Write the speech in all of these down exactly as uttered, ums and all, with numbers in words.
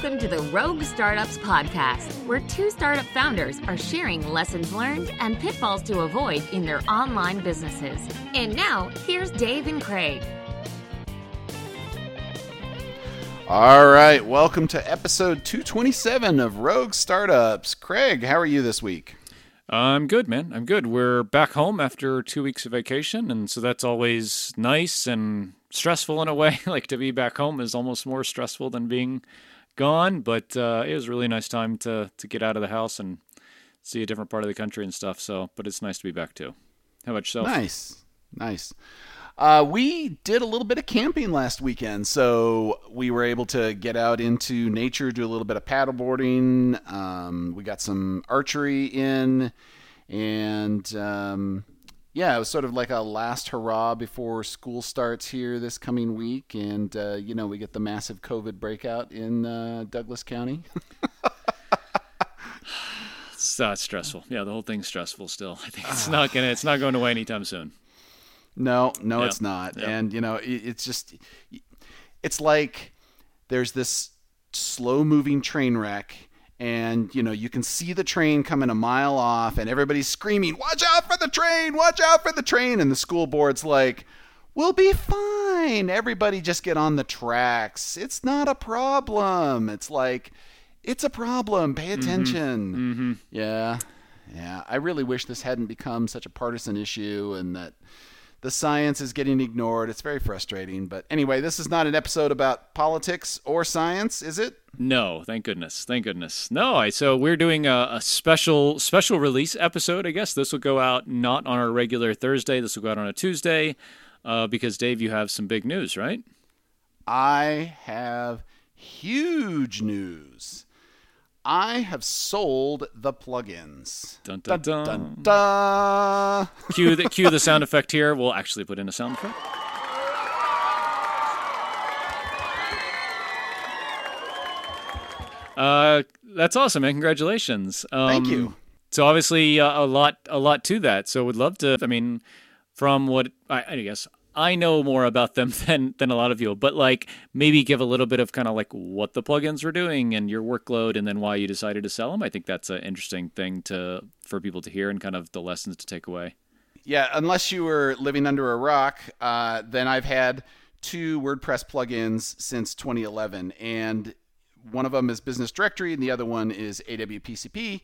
Welcome to the Rogue Startups Podcast, where two startup founders are sharing lessons learned and pitfalls to avoid in their online businesses. And now, here's Dave and Craig. All right, welcome to episode two twenty-seven of Rogue Startups. Craig, how are you this week? I'm good, man. I'm good. We're back home after two weeks of vacation, and so that's always nice and stressful in a way. Like, to be back home is almost more stressful than being gone, but uh, it was a really nice time to to get out of the house and see a different part of the country and stuff. So, but it's nice to be back too. How about yourself? Nice, nice. Uh, we did a little bit of camping last weekend, so we were able to get out into nature, do a little bit of paddleboarding. Um, we got some archery in, and um, yeah, it was sort of like a last hurrah before school starts here this coming week. And, uh, you know, we get the massive COVID breakout in uh, Douglas County. It's uh, stressful. Yeah, the whole thing's stressful still. I think it's not gonna. It's not going away anytime soon. No, no, Yep. it's not. Yep. And, you know, it, it's just, it's like there's this slow moving train wreck, and, you know, you can see the train coming a mile off, and everybody's screaming, "Watch out for the train! Watch out for the train!" And the school board's like, "We'll be fine. Everybody just get on the tracks. It's not a problem." It's like, it's a problem. Pay attention. Mm-hmm. Yeah. Yeah. I really wish this hadn't become such a partisan issue and that the science is getting ignored. It's very frustrating. But anyway, this is not an episode about politics or science, is it? No, thank goodness. Thank goodness. No, I, so we're doing a, a special special release episode, I guess. This will go out not on our regular Thursday. This will go out on a Tuesday uh, because, Dave, you have some big news, right? I have huge news. I have sold the plugins. Dun, dun, dun. Dun, dun. Cue the, cue the sound effect here. We'll actually put in a sound effect. Uh, that's awesome, man. Congratulations. Um, Thank you. So obviously uh, a lot, a lot to that. So would love to, I mean, from what I, I guess I know more about them than, than a lot of you, but like maybe give a little bit of kind of like what the plugins were doing and your workload and then why you decided to sell them. I think that's an interesting thing to, for people to hear and kind of the lessons to take away. Yeah, unless you were living under a rock, uh, then I've had two WordPress plugins since twenty eleven, and one of them is Business Directory, and the other one is A W P C P.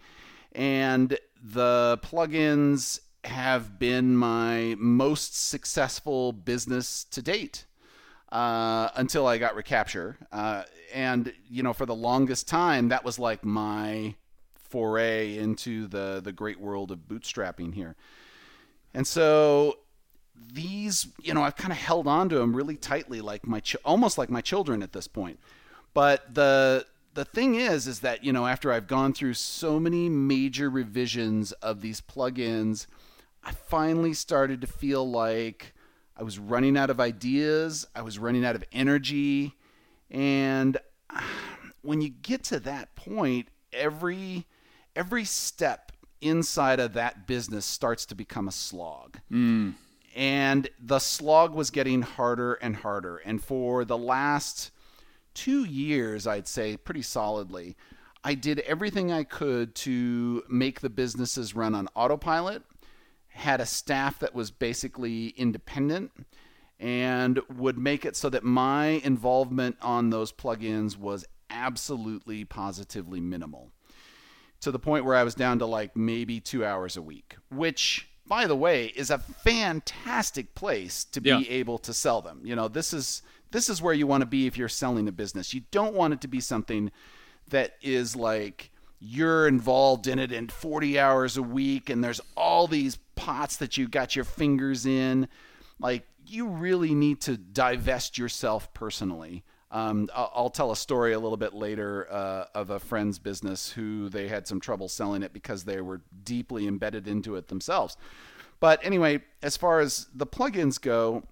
And the plugins have been my most successful business to date uh, until I got Recapture. Uh, and, you know, for the longest time, that was like my foray into the, the great world of bootstrapping here. And so these, you know, I've kind of held on to them really tightly, like my ch- almost like my children at this point. But the the thing is, is that, you know, after I've gone through so many major revisions of these plugins, I finally started to feel like I was running out of ideas. I was running out of energy. And when you get to that point, every every step inside of that business starts to become a slog. Mm. And the slog was getting harder and harder. And for the last two years, I'd say pretty solidly, I did everything I could to make the businesses run on autopilot, had a staff that was basically independent, and would make it so that my involvement on those plugins was absolutely, positively minimal. To the point where I was down to like maybe two hours a week, which, by the way, is a fantastic place to be Yeah. able to sell them. You know, this is this is where you want to be if you're selling a business. You don't want it to be something that is like you're involved in it in forty hours a week and there's all these pots that you got your fingers in. Like, you really need to divest yourself personally. Um, I'll, I'll tell a story a little bit later uh, of a friend's business who they had some trouble selling it because they were deeply embedded into it themselves. But anyway, as far as the plugins go,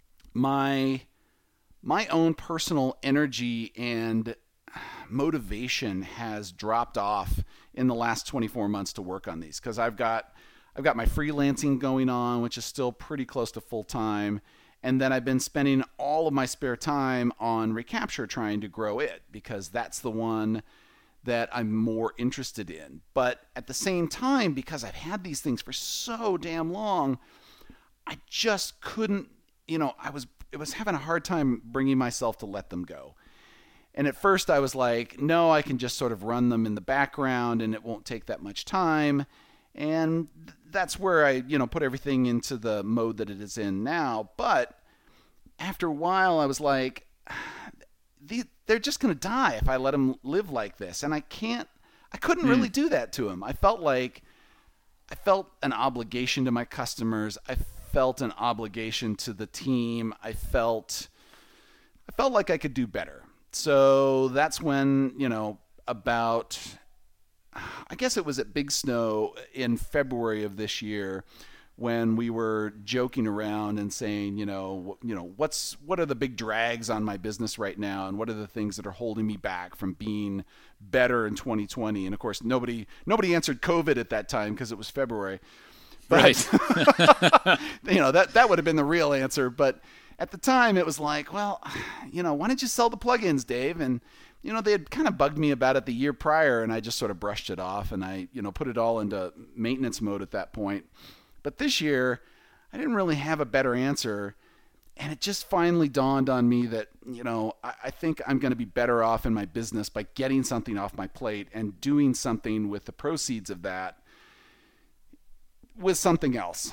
my my own personal energy and motivation has dropped off in the last twenty-four months to work on these, because I've got I've got my freelancing going on, which is still pretty close to full time, And then I've been spending all of my spare time on Recapture trying to grow it because that's the one that I'm more interested in. But at the same time, because I've had these things for so damn long, I just couldn't, you know, I was it was having a hard time bringing myself to let them go. And at first I was like, no, I can just sort of run them in the background and it won't take that much time. And that's where I, you know, put everything into the mode that it is in now. But after a while, I was like, they're just going to die if I let them live like this. And I can't, I couldn't mm. really do that to them. I felt like, I felt an obligation to my customers. I felt an obligation to the team. I felt, I felt like I could do better. So that's when, you know, about, I guess it was at Big Snow in February of this year when we were joking around and saying, you know, you know, what's, what are the big drags on my business right now? And what are the things that are holding me back from being better in twenty twenty? And of course, nobody, nobody answered COVID at that time because it was February. But, right. you know, that, that would have been the real answer. But at the time it was like, well, you know, why don't you sell the plugins, Dave? And, you know, they had kind of bugged me about it the year prior and I just sort of brushed it off and I, you know, put it all into maintenance mode at that point. But this year I didn't really have a better answer. And it just finally dawned on me that, you know, I, I think I'm going to be better off in my business by getting something off my plate and doing something with the proceeds of that with something else.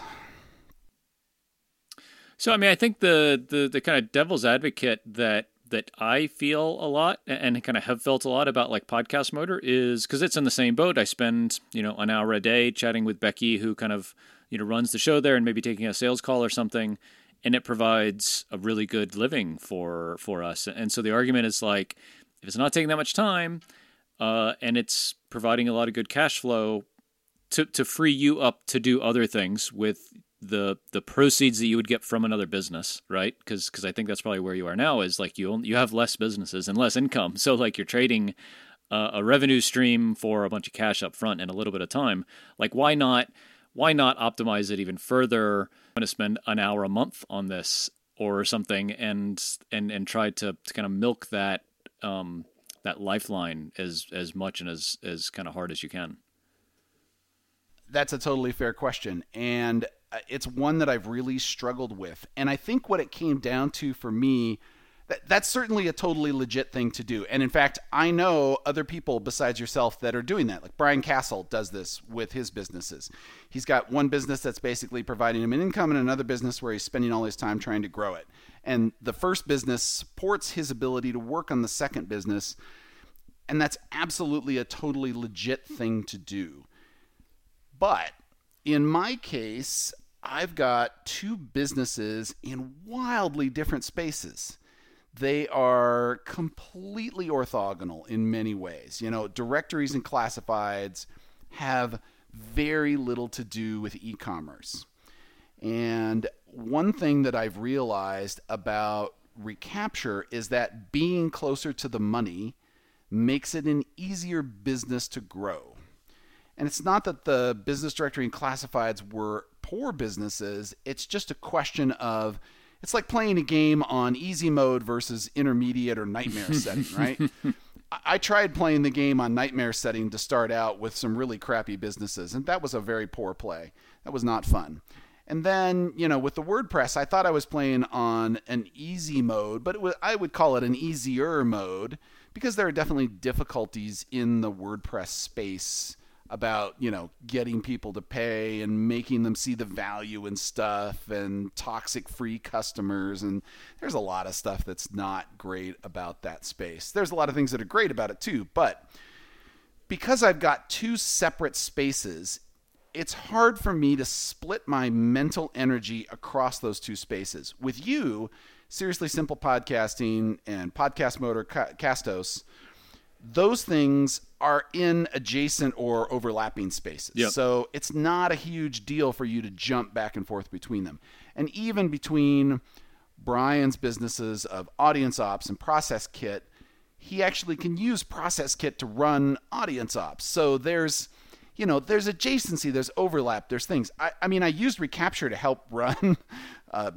So, I mean, I think the, the, the kind of devil's advocate that that I feel a lot and kind of have felt a lot about like Podcast Motor is because it's in the same boat. I spend, you know, an hour a day chatting with Becky, who kind of, you know, runs the show there and maybe taking a sales call or something. And it provides a really good living for for us. And so the argument is like, if it's not taking that much time uh, and it's providing a lot of good cash flow to, to free you up to do other things with the the proceeds that you would get from another business, right? Because because I think that's probably where you are now is like you only, you have less businesses and less income. So like you're trading uh, a revenue stream for a bunch of cash up front and a little bit of time. Like why not why not optimize it even further? I'm going to spend an hour a month on this or something and and and try to, to kind of milk that um, that lifeline as as much and as as kind of hard as you can. That's a totally fair question. And it's one that I've really struggled with. And I think what it came down to for me, that, that's certainly a totally legit thing to do. And in fact, I know other people besides yourself that are doing that. Like Brian Castle does this with his businesses. He's got one business that's basically providing him an income and another business where he's spending all his time trying to grow it. And the first business supports his ability to work on the second business. And that's absolutely a totally legit thing to do. But in my case, I've got two businesses in wildly different spaces. They are completely orthogonal in many ways. You know, directories and classifieds have very little to do with e-commerce. And one thing that I've realized about Recapture is that being closer to the money makes it an easier business to grow. And it's not that the business directory and classifieds were poor businesses. It's just a question of, it's like playing a game on easy mode versus intermediate or nightmare setting, right? I tried playing the game on nightmare setting to start out with some really crappy businesses, and that was a very poor play. That was not fun. And then, you know, with the WordPress, I thought I was playing on an easy mode, but it was, I would call it an easier mode because there are definitely difficulties in the WordPress space about, you know, getting people to pay and making them see the value in stuff and toxic free customers. And there's a lot of stuff that's not great about that space. There's a lot of things that are great about it too, but because I've got two separate spaces, it's hard for me to split my mental energy across those two spaces. With you, Seriously Simple Podcasting and Podcast Motor, Castos, those things are in adjacent or overlapping spaces. Yep. So it's not a huge deal for you to jump back and forth between them. And even between Brian's businesses of Audience Ops and Process Kit, he actually can use Process Kit to run Audience Ops. So there's, you know, there's adjacency, there's overlap, there's things. I, I mean, I used Recapture to help run uh,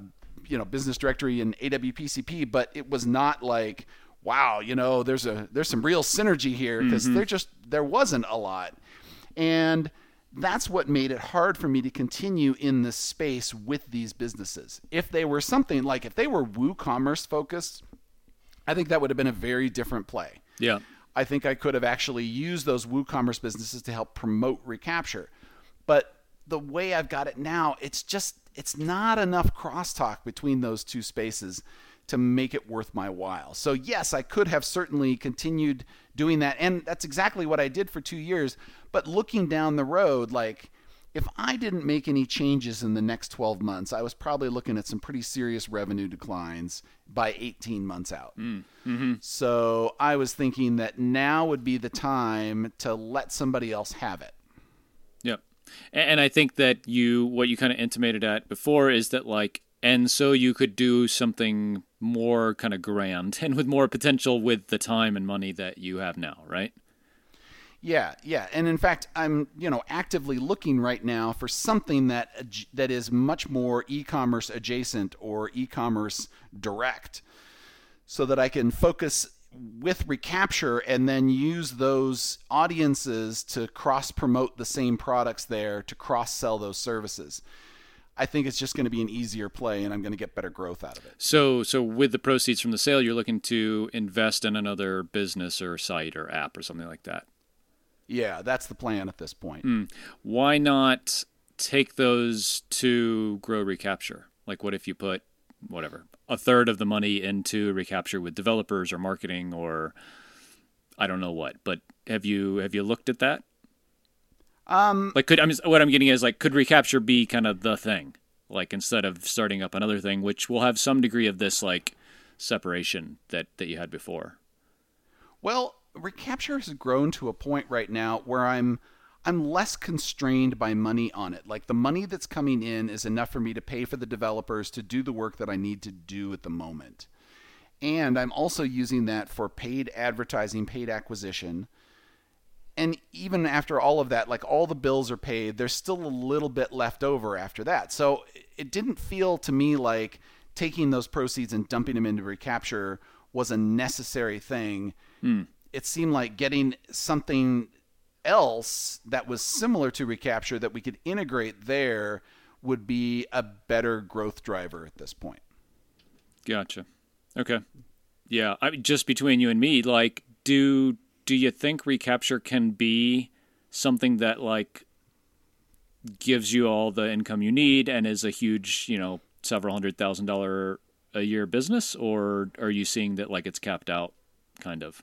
you know, Business Directory and A W P C P, but it was not like, wow, you know, there's a there's some real synergy here, because mm-hmm. there just there wasn't a lot. And that's what made it hard for me to continue in this space with these businesses. If they were something like, if they were WooCommerce focused, I think that would have been a very different play. Yeah. I think I could have actually used those WooCommerce businesses to help promote Recapture. But the way I've got it now, it's just, it's not enough crosstalk between those two spaces to make it worth my while. So yes, I could have certainly continued doing that. And that's exactly what I did for two years. But looking down the road, like, if I didn't make any changes in the next twelve months, I was probably looking at some pretty serious revenue declines by eighteen months out. Mm. Mm-hmm. So I was thinking that now would be the time to let somebody else have it. Yep. And I think that you, what you kind of intimated at before is that, like, and so you could do something more kind of grand and with more potential with the time and money that you have now, right? Yeah, yeah. And in fact, I'm, you know, actively looking right now for something that that is much more e-commerce adjacent or e-commerce direct, so that I can focus with Recapture and then use those audiences to cross-promote the same products there, to cross-sell those services. I think it's just going to be an easier play, and I'm going to get better growth out of it. So so with the proceeds from the sale, you're looking to invest in another business or site or app or something like that? Yeah, that's the plan at this point. Mm. Why not take those to grow Recapture? Like, what if you put, whatever, a third of the money into Recapture with developers or marketing or I don't know what? But have you have you looked at that? Um, like, could I'm what I'm getting is, like, could Recapture be kind of the thing? Like, instead of starting up another thing, which will have some degree of this, like, separation that, that you had before. Well, Recapture has grown to a point right now where I'm I'm less constrained by money on it. Like, the money that's coming in is enough for me to pay for the developers to do the work that I need to do at the moment. And I'm also using that for paid advertising, paid acquisition. And even after all of that, like, all the bills are paid, there's still a little bit left over after that. So it didn't feel to me like taking those proceeds and dumping them into Recapture was a necessary thing. Hmm. It seemed like getting something else that was similar to Recapture that we could integrate there would be a better growth driver at this point. Gotcha. Okay. Yeah. I mean, just between you and me, like, do do you think Recapture can be something that, like, gives you all the income you need and is a huge, you know, several hundred thousand dollar a year business, or are you seeing that, like, it's capped out, kind of?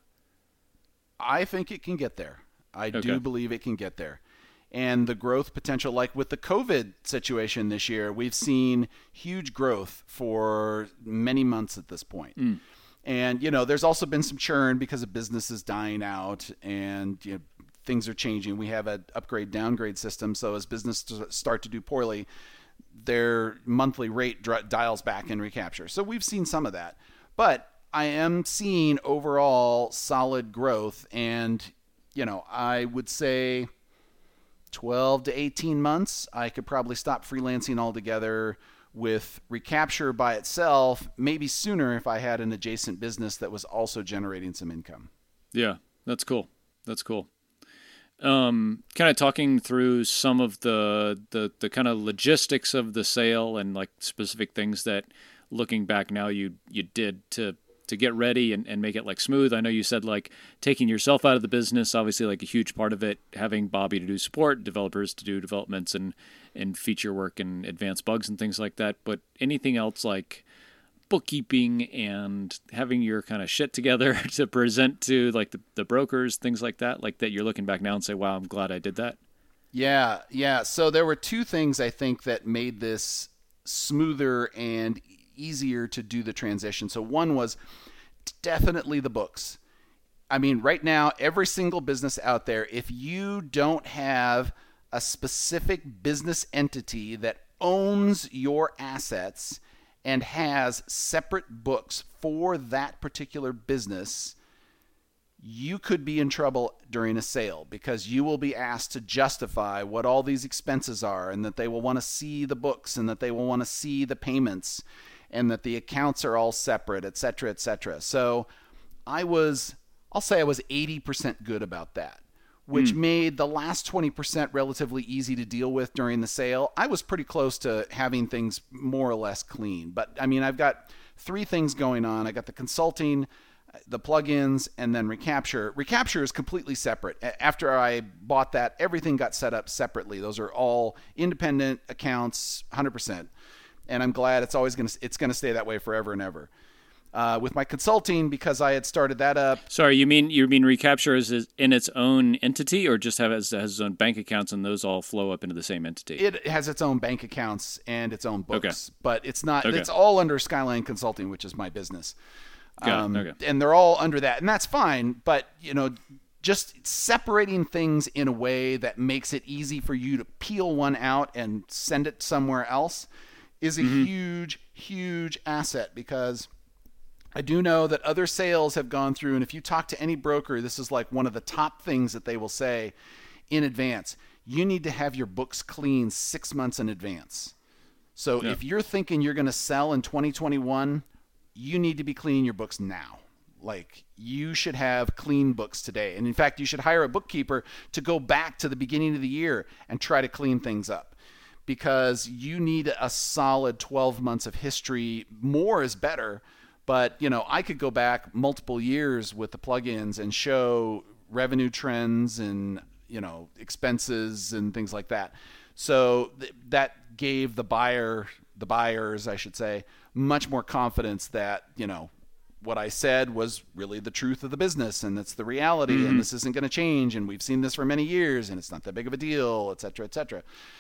I think it can get there. I okay. do believe it can get there. And the growth potential, like with the COVID situation this year, we've seen huge growth for many months at this point. Mm. And, you know, there's also been some churn because of businesses dying out and, you know, things are changing. We have an upgrade downgrade system. So as businesses start to do poorly, their monthly rate dr- dials back in Recapture. So we've seen some of that. But I am seeing overall solid growth. And, you know, I would say twelve to eighteen months, I could probably stop freelancing altogether with Recapture by itself, maybe sooner if I had an adjacent business that was also generating some income. Yeah, that's cool. That's cool. Um, kind of talking through some of the, the, the kind of logistics of the sale and, like, specific things that, looking back now, you you did to to get ready and, and make it, like, smooth. I know you said, like, taking yourself out of the business, obviously, like, a huge part of it, having Bobby to do support, developers to do developments and, and feature work and advanced bugs and things like that. But anything else, like bookkeeping and having your kind of shit together to present to, like, the, the brokers, things like that, like, that you're looking back now and say, wow, I'm glad I did that? Yeah, yeah. So there were two things, I think, that made this smoother and easier to do the transition. So one was definitely the books. I mean, right now, every single business out there, if you don't have a specific business entity that owns your assets and has separate books for that particular business, you could be in trouble during a sale, because you will be asked to justify what all these expenses are, and that they will want to see the books and that they will want to see the payments. and that the accounts are all separate, et cetera, et cetera. So I was, I'll say I was eighty percent good about that, which mm. made the last twenty percent relatively easy to deal with during the sale. I was pretty close to having things more or less clean. But, I mean, I've got three things going on. I got the consulting, the plugins, and then Recapture. Recapture is completely separate. After I bought that, everything got set up separately. Those are all independent accounts, one hundred percent. And I'm glad it's always going to it's going to stay that way forever and ever. Uh, with my consulting, because I had started that up. Sorry, you mean you mean Recapture is in its own entity, or just have has, has its own bank accounts and those all flow up into the same entity? It has its own bank accounts and its own books, okay. but it's not. Okay. It's all under Skyline Consulting, which is my business. Um, okay. And they're all under that, and that's fine. But you know, just separating things in a way that makes it easy for you to peel one out and send it somewhere else is a mm-hmm. huge, huge asset, because I do know that other sales have gone through, and if you talk to any broker, this is like one of the top things that they will say in advance. You need to have your books clean six months in advance. So yeah. if you're thinking you're going to sell in twenty twenty-one, you need to be cleaning your books now. Like, you should have clean books today. And in fact, you should hire a bookkeeper to go back to the beginning of the year and try to clean things up, because you need a solid twelve months of history. More is better. But, you know, I could go back multiple years with the plugins and show revenue trends and, you know, expenses and things like that. So th- that gave the buyer, the buyers, I should say, much more confidence that, you know, what I said was really the truth of the business, and it's the reality, mm-hmm. and this isn't going to change, and we've seen this for many years, and it's not that big of a deal, et cetera, et cetera.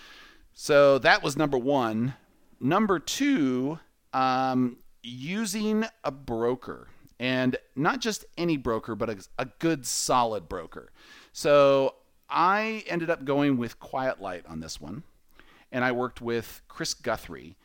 So that was number one. Number two, um, using a broker, and not just any broker, but a, a good solid broker. So I ended up going with Quiet Light on this one, and I worked with Chris Guthrie.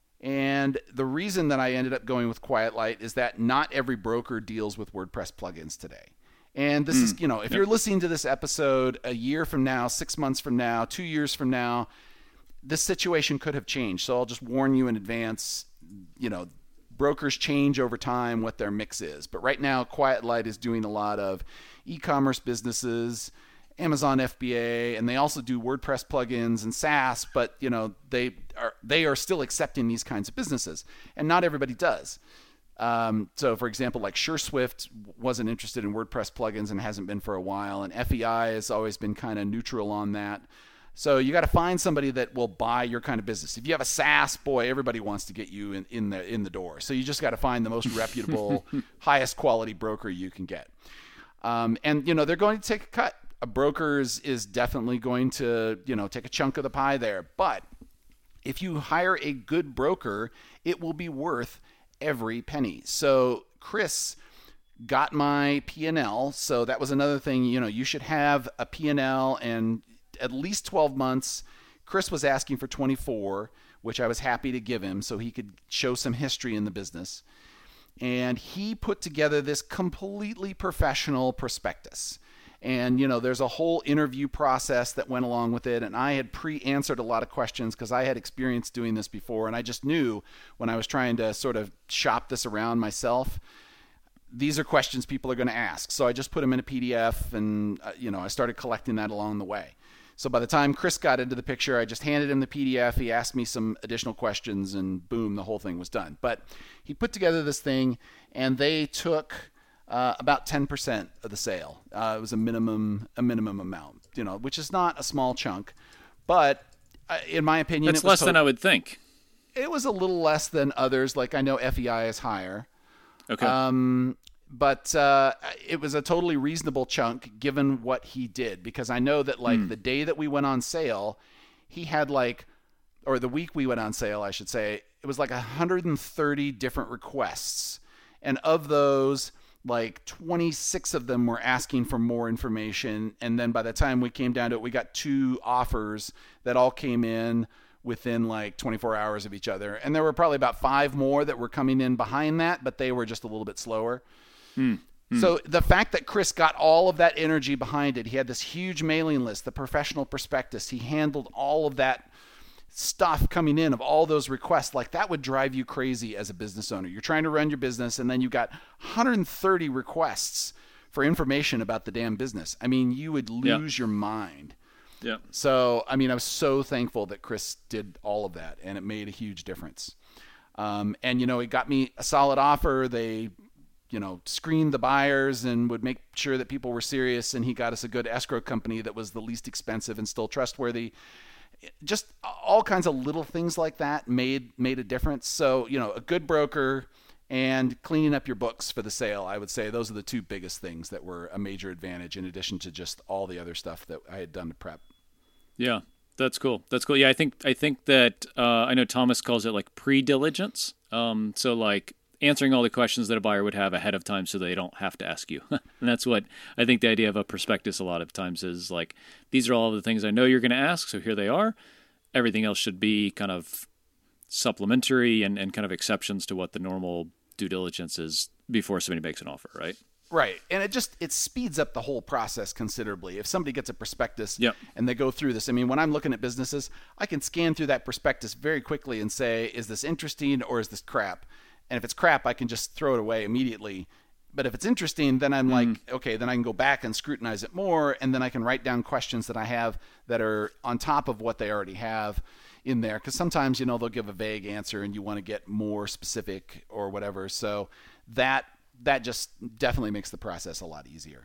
And the reason that I ended up going with Quiet Light is that not every broker deals with WordPress plugins today. And this mm. is, you know, if yep. you're listening to this episode a year from now, six months from now, two years from now, this situation could have changed. So I'll just warn you in advance, you know, brokers change over time what their mix is. But right now, Quiet Light is doing a lot of e-commerce businesses, Amazon F B A, and they also do WordPress plugins and SaaS, but you know, they are they are still accepting these kinds of businesses, and not everybody does. Um, so for example, like SureSwift wasn't interested in WordPress plugins and hasn't been for a while, and F E I has always been kind of neutral on that. So you got to find somebody that will buy your kind of business. If you have a SaaS, boy, everybody wants to get you in, in the in the door. So you just got to find the most reputable, highest quality broker you can get. Um, and you know, they're going to take a cut. A broker is, is definitely going to, you know, take a chunk of the pie there. But if you hire a good broker, it will be worth every penny. So Chris got my P and L. So that was another thing, you know, you should have a P and L and at least twelve months. Chris was asking for twenty-four, which I was happy to give him so he could show some history in the business. And he put together this completely professional prospectus. And, you know, there's a whole interview process that went along with it. And I had pre-answered a lot of questions because I had experience doing this before. And I just knew when I was trying to sort of shop this around myself, these are questions people are going to ask. So I just put them in a P D F and, uh, you know, I started collecting that along the way. So by the time Chris got into the picture, I just handed him the P D F. He asked me some additional questions and boom, the whole thing was done. But he put together this thing and they took Uh, about ten percent of the sale. Uh, it was a minimum, a minimum amount, you know, which is not a small chunk, but uh, in my opinion, it's it was less to- than I would think. It was a little less than others. Like I know F E I is higher. Okay. Um, but uh, it was a totally reasonable chunk given what he did, because I know that like hmm. the day that we went on sale, he had like, or the week we went on sale, I should say, it was like one hundred thirty different requests, and of those, like twenty-six of them were asking for more information. And then by the time we came down to it, we got two offers that all came in within like twenty-four hours of each other. And there were probably about five more that were coming in behind that, but they were just a little bit slower. Hmm. Hmm. So the fact that Chris got all of that energy behind it, he had this huge mailing list, the professional prospectus, he handled all of that stuff coming in of all those requests, like that would drive you crazy as a business owner. You're trying to run your business and then you've got one hundred thirty requests for information about the damn business. I mean, you would lose yeah. your mind. Yeah. So, I mean, I was so thankful that Chris did all of that, and it made a huge difference. Um, and, you know, it got me a solid offer. They, you know, screened the buyers and would make sure that people were serious, and he got us a good escrow company that was the least expensive and still trustworthy. Just all kinds of little things like that made made a difference. So, you know, a good broker and cleaning up your books for the sale, I would say those are the two biggest things that were a major advantage, in addition to just all the other stuff that I had done to prep. Yeah, that's cool. That's cool. Yeah, I think I think that uh, I know Thomas calls it like pre-diligence. Um, so like answering all the questions that a buyer would have ahead of time so they don't have to ask you. And that's what I think the idea of a prospectus a lot of times is, like, these are all of the things I know you're going to ask, so here they are. Everything else should be kind of supplementary and, and kind of exceptions to what the normal due diligence is before somebody makes an offer, right? Right. And it just, it speeds up the whole process considerably. If somebody gets a prospectus yep. and they go through this, I mean, when I'm looking at businesses, I can scan through that prospectus very quickly and say, is this interesting or is this crap? And if it's crap, I can just throw it away immediately. But if it's interesting, then I'm mm-hmm. like, okay, then I can go back and scrutinize it more. And then I can write down questions that I have that are on top of what they already have in there. Because sometimes, you know, they'll give a vague answer and you want to get more specific or whatever. So that that just definitely makes the process a lot easier.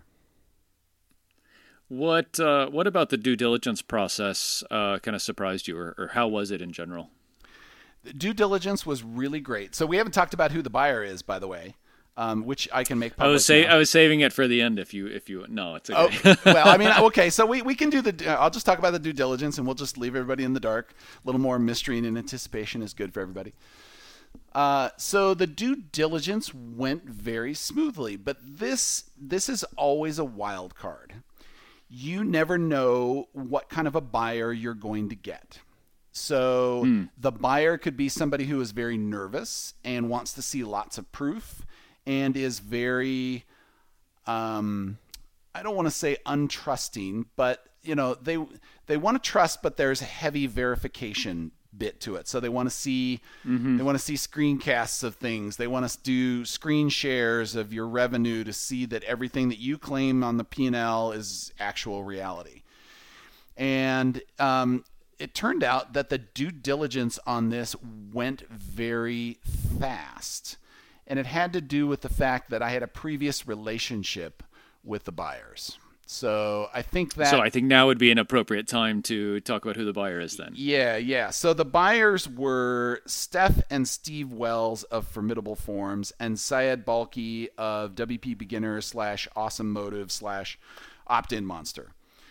What uh, what about the due diligence process uh, kind of surprised you, or, or how was it in general? The due diligence was really great. So we haven't talked about who the buyer is, by the way, um, which I can make public. I was say, I was saving it for the end. If you if you no, it's okay. Oh, well, I mean, okay. So we, we can do the. Uh, I'll just talk about the due diligence, and we'll just leave everybody in the dark. A little more mystery and anticipation is good for everybody. Uh, so the due diligence went very smoothly, but this this is always a wild card. You never know what kind of a buyer you're going to get. So mm. the buyer could be somebody who is very nervous and wants to see lots of proof and is very, um, I don't want to say untrusting, but you know, they, they want to trust, but there's a heavy verification bit to it. So they want to see, mm-hmm. they want to see screencasts of things. They want to do screen shares of your revenue to see that everything that you claim on the P and L is actual reality. And, um, it turned out that the due diligence on this went very fast. And it had to do with the fact that I had a previous relationship with the buyers. So I think that... So I think now would be an appropriate time to talk about who the buyer is then. Yeah, yeah. So the buyers were Steph and Steve Wells of Formidable Forms and Syed Balki of W P Beginner slash Awesome Motive slash Opt-in Monster.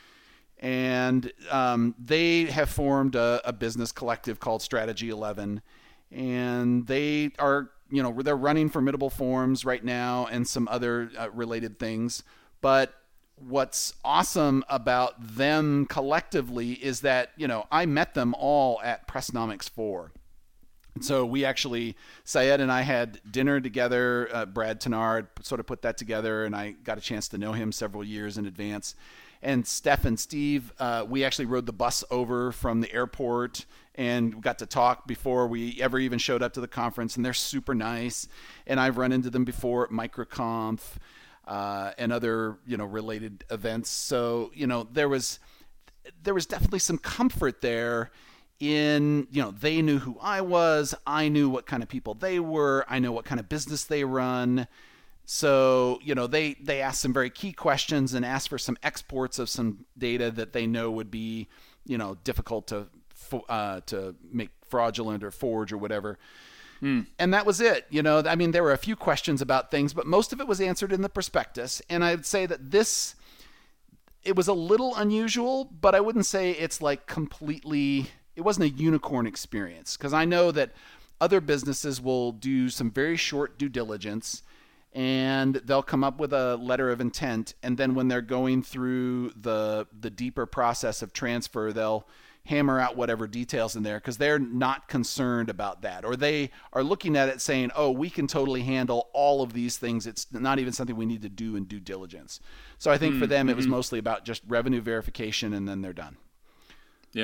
And um, they have formed a, a business collective called Strategy eleven, and they are, you know, they're running Formidable Forms right now and some other uh, related things. But what's awesome about them collectively is that, you know, I met them all at Pressnomics four. And so we actually, Syed and I had dinner together. Uh, Brad Tenard sort of put that together, and I got a chance to know him several years in advance. And Steph and Steve, uh, we actually rode the bus over from the airport and got to talk before we ever even showed up to the conference. And they're super nice. And I've run into them before at MicroConf uh, and other, you know, related events. So, you know, there was there was definitely some comfort there in, you know, they knew who I was. I knew what kind of people they were. I know what kind of business they run. So, you know, they, they asked some very key questions and asked for some exports of some data that they know would be, you know, difficult to uh, to make fraudulent or forge or whatever. Mm. And that was it. You know, I mean, there were a few questions about things, but most of it was answered in the prospectus. And I would say that this, it was a little unusual, but I wouldn't say it's like completely, it wasn't a unicorn experience. Because I know that other businesses will do some very short due diligence and they'll come up with a letter of intent, and then when they're going through the the deeper process of transfer, they'll hammer out whatever details in there because they're not concerned about that, or they are looking at it saying, oh, we can totally handle all of these things. It's not even something we need to do in due diligence. So I think mm-hmm. for them, it was mostly about just revenue verification, and then they're done. Yeah.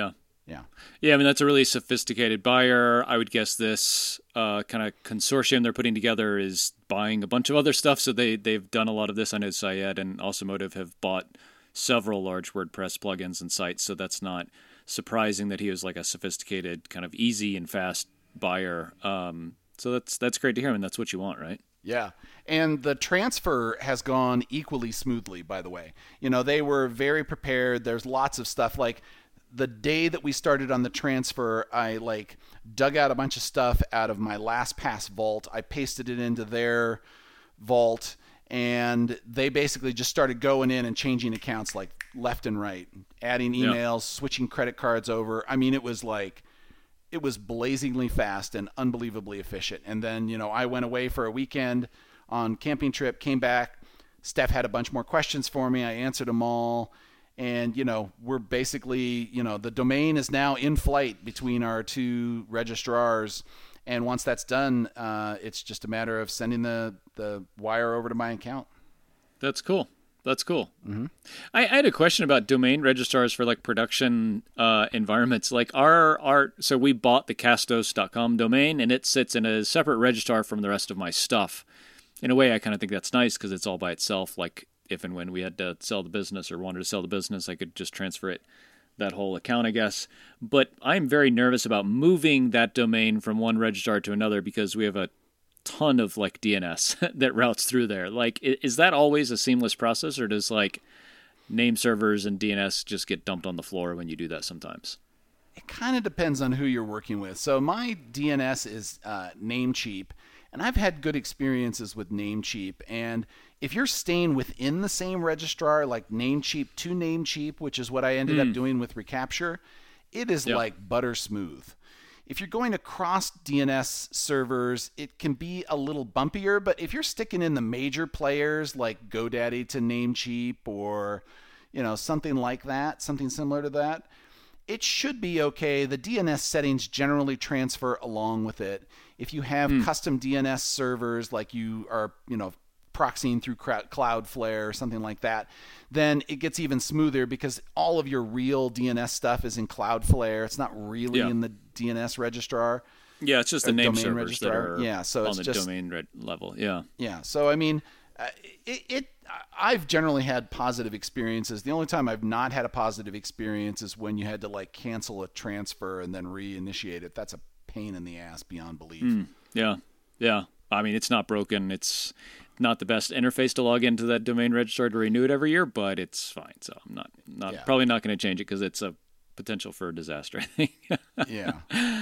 Yeah. Yeah, I mean, that's a really sophisticated buyer. I would guess this uh, kind of consortium they're putting together is buying a bunch of other stuff. So they, they've done a lot of this. I know Syed and Automotive have bought several large WordPress plugins and sites. So that's not surprising that he was like a sophisticated, kind of easy and fast buyer. Um, so that's that's great to hear. I mean, that's what you want, right? Yeah. And the transfer has gone equally smoothly, by the way. You know, they were very prepared. There's lots of stuff. Like the day that we started on the transfer, I like dug out a bunch of stuff out of my LastPass vault. I pasted it into their vault, and they basically just started going in and changing accounts like left and right, adding emails, yeah. switching credit cards over. I mean, it was like, it was blazingly fast and unbelievably efficient. And then, you know, I went away for a weekend on camping trip, came back. Steph had a bunch more questions for me. I answered them all. And, you know, we're basically, you know, the domain is now in flight between our two registrars. And once that's done, uh, it's just a matter of sending the, the wire over to my account. That's cool. That's cool. Mm-hmm. I, I had a question about domain registrars for like production uh, environments. Like our, our, so we bought the castos dot com domain, and it sits in a separate registrar from the rest of my stuff. In a way, I kind of think that's nice because it's all by itself. Like if and when we had to sell the business or wanted to sell the business, I could just transfer it, that whole account, I guess. But I'm very nervous about moving that domain from one registrar to another because we have a ton of like D N S that routes through there. Like, is that always a seamless process, or does like name servers and D N S just get dumped on the floor when you do that sometimes? It kind of depends on who you're working with. So my D N S is uh, Namecheap, and I've had good experiences with Namecheap. And if you're staying within the same registrar, like Namecheap to Namecheap, which is what I ended mm. up doing with Recapture, it is yep. like butter smooth. If you're going across D N S servers, it can be a little bumpier, but if you're sticking in the major players like GoDaddy to Namecheap or, you know, something like that, something similar to that, it should be okay. The D N S settings generally transfer along with it. If you have mm. custom D N S servers like you are, you know, proxying through Cloudflare or something like that, then it gets even smoother because all of your real D N S stuff is in Cloudflare. It's not really yeah. in the D N S registrar. Yeah, it's just the name servers registrar. that are yeah, so on it's the just, domain red level. Yeah. Yeah, so I mean, uh, it, it. I've generally had positive experiences. The only time I've not had a positive experience is when you had to like cancel a transfer and then reinitiate it. That's a pain in the ass beyond belief. Mm, yeah, yeah. I mean, it's not broken. It's not the best interface to log into that domain registrar to renew it every year, but it's fine. So I'm not, not yeah. probably not going to change it because it's a potential for a disaster, I think. yeah.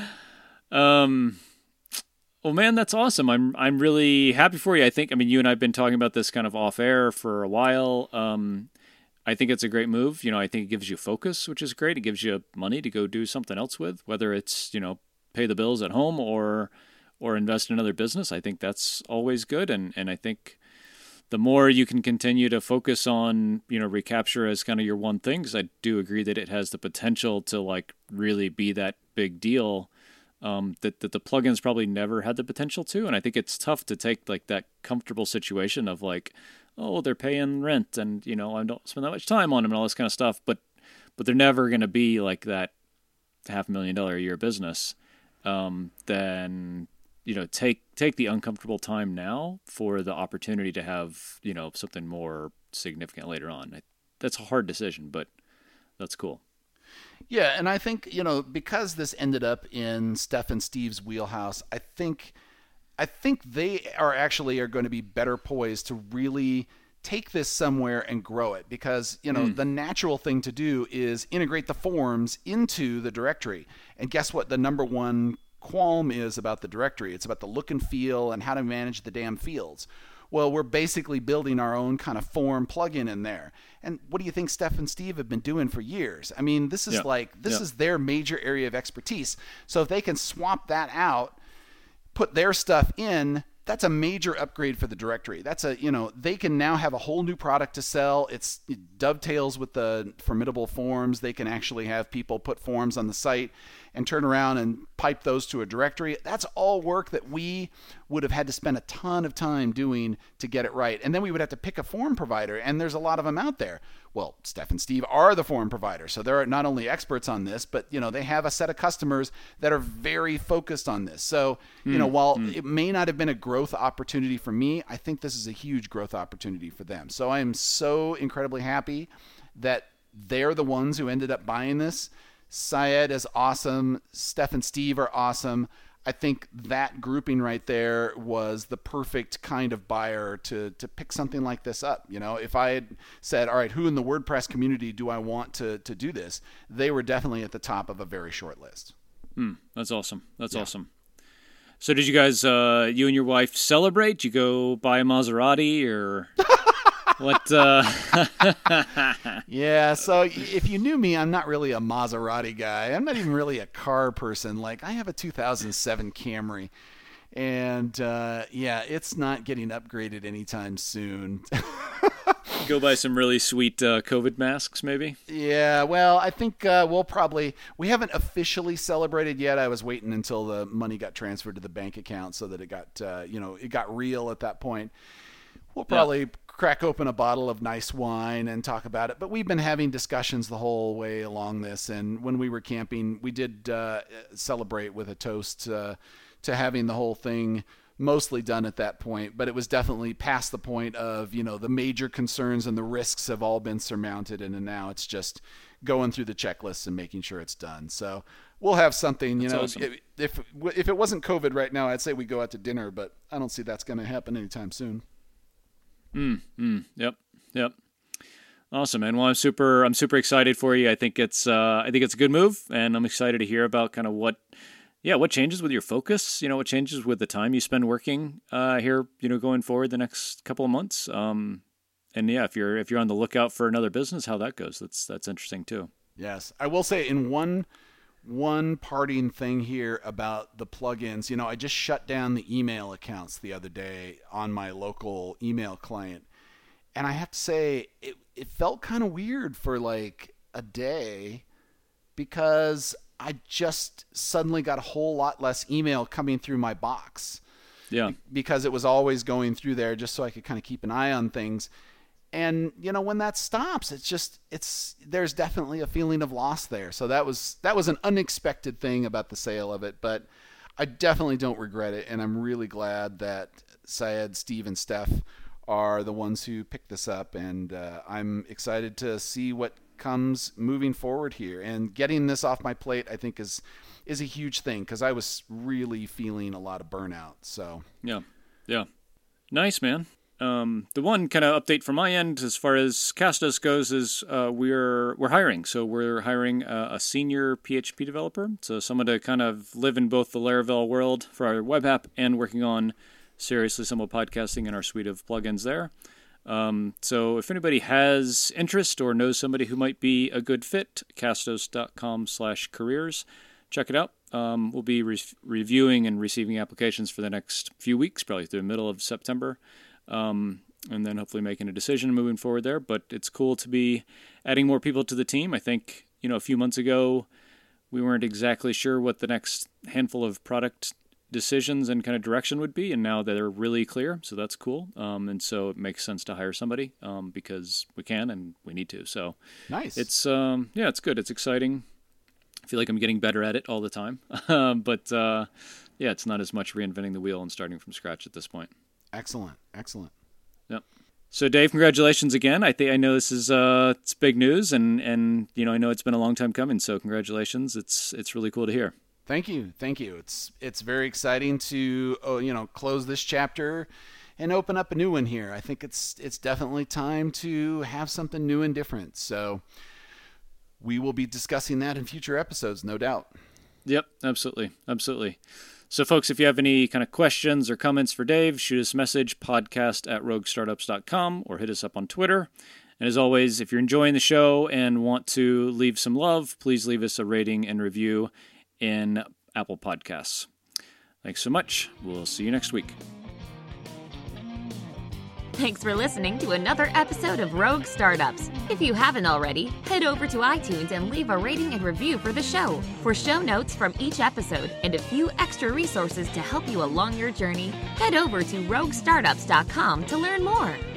Um. Well, man, that's awesome. I'm I'm really happy for you. I think, I mean, you and I have been talking about this kind of off air for a while. Um, I think it's a great move. You know, I think it gives you focus, which is great. It gives you money to go do something else with, whether it's, you know, pay the bills at home or or invest in another business. I think that's always good. And, and I think the more you can continue to focus on, you know, Recapture as kind of your one thing, because I do agree that it has the potential to like really be that big deal um, that, that the plugins probably never had the potential to. And I think it's tough to take like that comfortable situation of like, oh, they're paying rent and, you know, I don't spend that much time on them and all this kind of stuff, but, but they're never going to be like that half a million dollar a year business. Um, then, you know, take take the uncomfortable time now for the opportunity to have, you know, something more significant later on. I, that's a hard decision, but that's cool. Yeah, and I think, you know, because this ended up in Steph and Steve's wheelhouse, I think I think they are actually are going to be better poised to really take this somewhere and grow it, because, you know, mm. the natural thing to do is integrate the forms into the directory. And guess what? The number one qualm is about the directory. It's about the look and feel and how to manage the damn fields. Well, we're basically building our own kind of form plugin in there. And what do you think Steph and Steve have been doing for years? I mean, this is yeah. like, this yeah. is their major area of expertise. So if they can swap that out, put their stuff in, that's a major upgrade for the directory. That's a, you know, they can now have a whole new product to sell. It's, it dovetails with the Formidable Forms. They can actually have people put forms on the site. and turn around and pipe those to a directory. That's all work that we would have had to spend a ton of time doing to get it right. And then we would have to pick a form provider, and there's a lot of them out there. Well, Steph and Steve are the form provider, so they're not only experts on this, but you know they have a set of customers that are very focused on this. So you mm, know, while mm. it may not have been a growth opportunity for me, I think this is a huge growth opportunity for them. So I am so incredibly happy that they're the ones who ended up buying this. Syed is awesome. Steph and Steve are awesome. I think that grouping right there was the perfect kind of buyer to to pick something like this up. You know, if I had said, all right, who in the WordPress community do I want to to do this? They were definitely at the top of a very short list. Hmm, that's awesome. That's yeah. awesome. So did you guys, uh, you and your wife celebrate? Did you go buy a Maserati or... What? Uh... yeah, so if you knew me, I'm not really a Maserati guy. I'm not even really a car person. Like, I have a two thousand seven Camry, and uh, yeah, it's not getting upgraded anytime soon. Go buy some really sweet uh, COVID masks, maybe? Yeah, well, I think uh, we'll probably... We haven't officially celebrated yet. I was waiting until the money got transferred to the bank account so that it got, uh, you know, it got real at that point. We'll probably... Yeah. crack open a bottle of nice wine and talk about it. But we've been having discussions the whole way along this. And when we were camping, we did uh, celebrate with a toast uh, to having the whole thing mostly done at that point. But it was definitely past the point of, you know, the major concerns and the risks have all been surmounted. And now it's just going through the checklists and making sure it's done. So we'll have something, you that's know, awesome. if, if, if it wasn't COVID right now, I'd say we go out to dinner, but I don't see that's going to happen anytime soon. Mm, mm, yep, yep. Awesome, man. Well, I'm super, I'm super excited for you. I think it's, uh, I think it's a good move, and I'm excited to hear about kind of what, yeah, what changes with your focus. You know, what changes with the time you spend working uh, here. You know, going forward the next couple of months. Um, and yeah, if you're if you're on the lookout for another business, how that goes, that's that's interesting too. Yes, I will say in one. One parting thing here about the plugins, you know, I just shut down the email accounts the other day on my local email client. And I have to say, it, it felt kind of weird for like a day because I just suddenly got a whole lot less email coming through my box. Yeah. Because it was always going through there just so I could kind of keep an eye on things. And, you know, when that stops, it's just, it's, there's definitely a feeling of loss there. So that was, that was an unexpected thing about the sale of it, but I definitely don't regret it. And I'm really glad that Syed, Steve, and Steph are the ones who picked this up. And uh, I'm excited to see what comes moving forward here. And getting this off my plate, I think is, is a huge thing because I was really feeling a lot of burnout. So, yeah. Yeah. Nice, man. Um, the one kind of update from my end as far as Castos goes is uh, we're we're hiring. So we're hiring a, a senior P H P developer, so someone to kind of live in both the Laravel world for our web app and working on Seriously Simple Podcasting and our suite of plugins there. Um, so if anybody has interest or knows somebody who might be a good fit, castos.com slash careers. Check it out. Um, we'll be re- reviewing and receiving applications for the next few weeks, probably through the middle of September. Um, and then hopefully making a decision moving forward there. But it's cool to be adding more people to the team. I think, you know, a few months ago, we weren't exactly sure what the next handful of product decisions and kind of direction would be. And now they're really clear. So that's cool. Um, and so it makes sense to hire somebody um, because we can and we need to. So nice. It's, um, yeah, it's good. It's exciting. I feel like I'm getting better at it all the time. but, uh, yeah, it's not as much reinventing the wheel and starting from scratch at this point. Excellent. Excellent. Yep. So Dave, congratulations again. I think I know this is uh it's big news and, and you know, I know it's been a long time coming, so congratulations. It's it's really cool to hear. Thank you. Thank you. It's it's very exciting to oh, you know, close this chapter and open up a new one here. I think it's it's definitely time to have something new and different. So we will be discussing that in future episodes, no doubt. Yep, absolutely. Absolutely. So, folks, if you have any kind of questions or comments for Dave, shoot us a message, podcast at rogue startups dot com, or hit us up on Twitter. And as always, if you're enjoying the show and want to leave some love, please leave us a rating and review in Apple Podcasts. Thanks so much. We'll see you next week. Thanks for listening to another episode of Rogue Startups. If you haven't already, head over to iTunes and leave a rating and review for the show. For show notes from each episode and a few extra resources to help you along your journey, head over to rogue startups dot com to learn more.